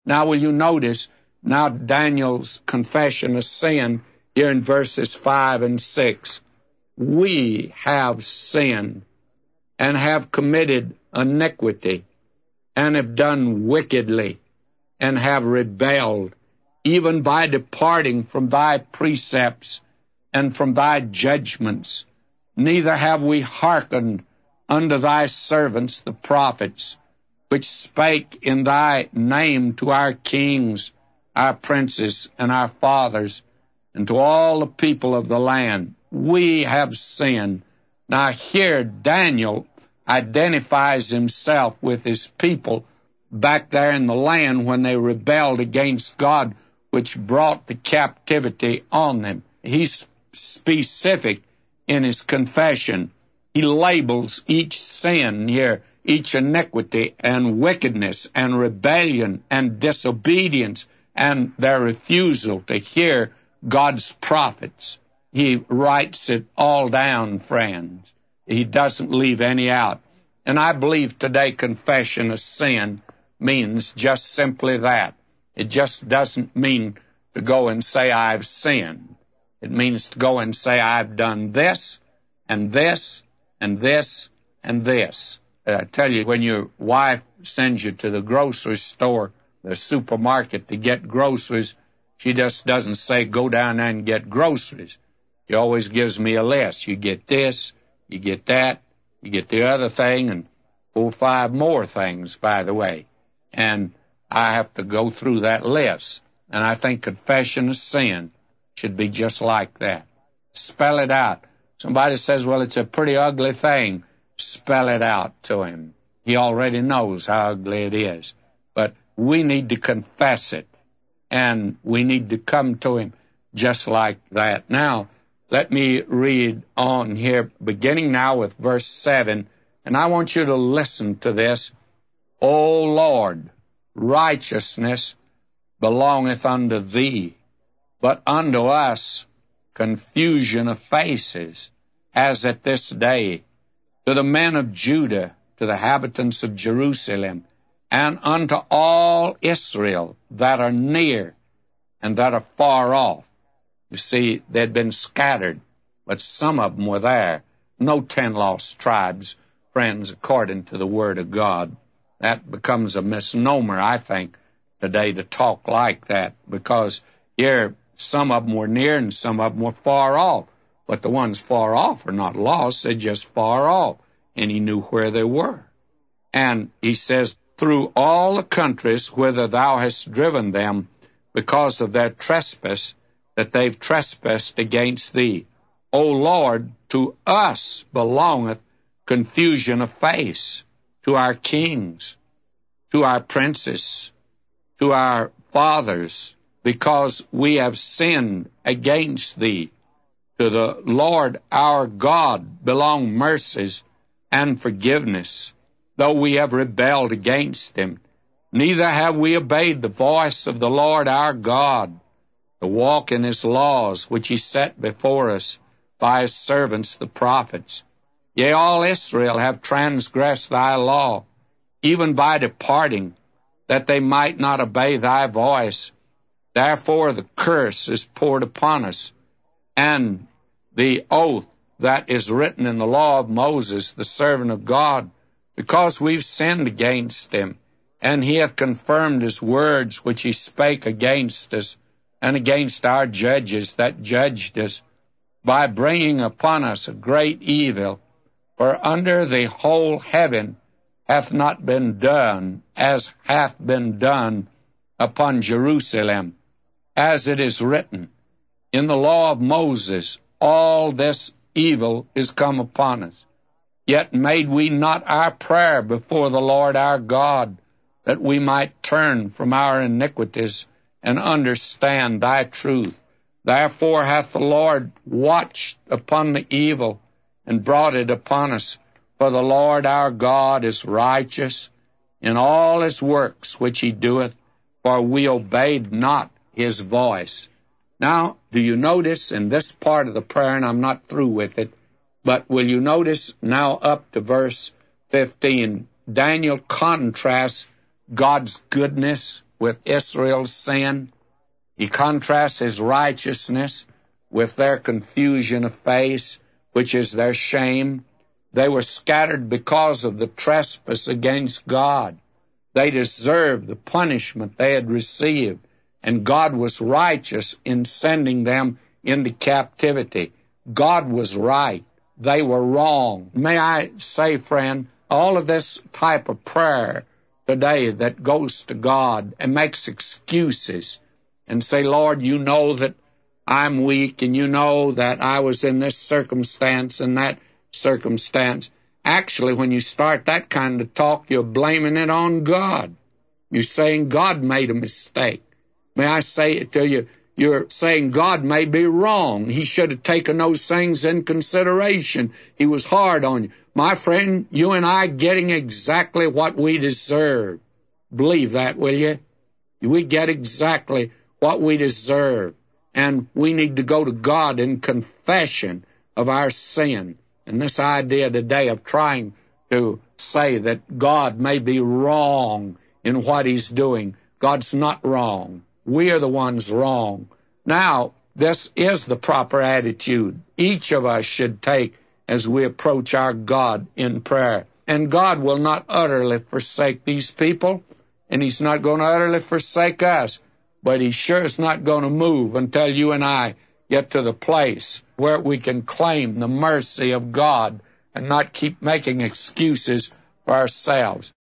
Now, will you notice now Daniel's confession of sin here in verses 5 and 6? We have sinned and have committed iniquity and have done wickedly and have rebelled, even by departing from thy precepts and from thy judgments. Neither have we hearkened unto thy servants the prophets, which spake in thy name to our kings, our princes, and our fathers, and to all the people of the land. We have sinned. Now here Daniel identifies himself with his people back there in the land when they rebelled against God, which brought the captivity on them. He's specific in his confession. He labels each sin here, each iniquity and wickedness and rebellion and disobedience and their refusal to hear God's prophets. He writes it all down, friends. He doesn't leave any out. And I believe today confession of sin means just simply that. It just doesn't mean to go and say, I've sinned. It means to go and say, I've done this, and this, and this, and this. I tell you, when your wife sends you to the grocery store, the supermarket, to get groceries, she just doesn't say, go down there and get groceries. She always gives me a list. You get this, you get that, you get the other thing, and 4 or 5 more things, by the way. And I have to go through that list. And I think confession of sin should be just like that. Spell it out. Somebody says, well, it's a pretty ugly thing. Spell it out to him. He already knows how ugly it is. But we need to confess it. And we need to come to him just like that. Now, let me read on here, beginning now with verse 7. And I want you to listen to this. O Lord, righteousness belongeth unto thee, but unto us confusion of faces, as at this day, to the men of Judah, to the inhabitants of Jerusalem, and unto all Israel that are near and that are far off. You see, they'd been scattered, but some of them were there. No 10 lost tribes, friends, according to the Word of God. That becomes a misnomer, I think, today to talk like that, because here some of them were near and some of them were far off. But the ones far off are not lost, they're just far off. And he knew where they were. And he says, through all the countries whither thou hast driven them, because of their trespass, that they've trespassed against thee. O Lord, to us belongeth confusion of face, to our kings, to our princes, to our fathers, because we have sinned against thee. To the Lord our God belong mercies and forgiveness, though we have rebelled against him. Neither have we obeyed the voice of the Lord our God, to walk in his laws, which he set before us by his servants the prophets. Yea, all Israel have transgressed thy law, even by departing, that they might not obey thy voice. Therefore the curse is poured upon us, and the oath that is written in the law of Moses, the servant of God, because we've sinned against him, and he hath confirmed his words which he spake against us, and against our judges that judged us, by bringing upon us a great evil. For under the whole heaven hath not been done as hath been done upon Jerusalem, as it is written in the law of Moses, all this evil is come upon us. Yet made we not our prayer before the Lord our God, that we might turn from our iniquities and understand thy truth. Therefore hath the Lord watched upon the evil and brought it upon us. For the Lord our God is righteous in all his works which he doeth, for we obeyed not his voice. Now, do you notice in this part of the prayer, and I'm not through with it, but will you notice now up to verse 15, Daniel contrasts God's goodness with Israel's sin. He contrasts his righteousness with their confusion of face, which is their shame. They were scattered because of the trespass against God. They deserved the punishment they had received, and God was righteous in sending them into captivity. God was right. They were wrong. May I say, friend, all of this type of prayer today that goes to God and makes excuses and say, Lord, you know that I'm weak, and you know that I was in this circumstance and that circumstance. Actually, when you start that kind of talk, you're blaming it on God. You're saying God made a mistake. May I say it to you? You're saying God may be wrong. He should have taken those things in consideration. He was hard on you. My friend, you and I getting exactly what we deserve. Believe that, will you? We get exactly what we deserve. And we need to go to God in confession of our sin. And this idea today of trying to say that God may be wrong in what He's doing. God's not wrong. We are the ones wrong. Now, this is the proper attitude each of us should take as we approach our God in prayer. And God will not utterly forsake these people, and He's not going to utterly forsake us, but He sure is not going to move until you and I get to the place where we can claim the mercy of God and not keep making excuses for ourselves.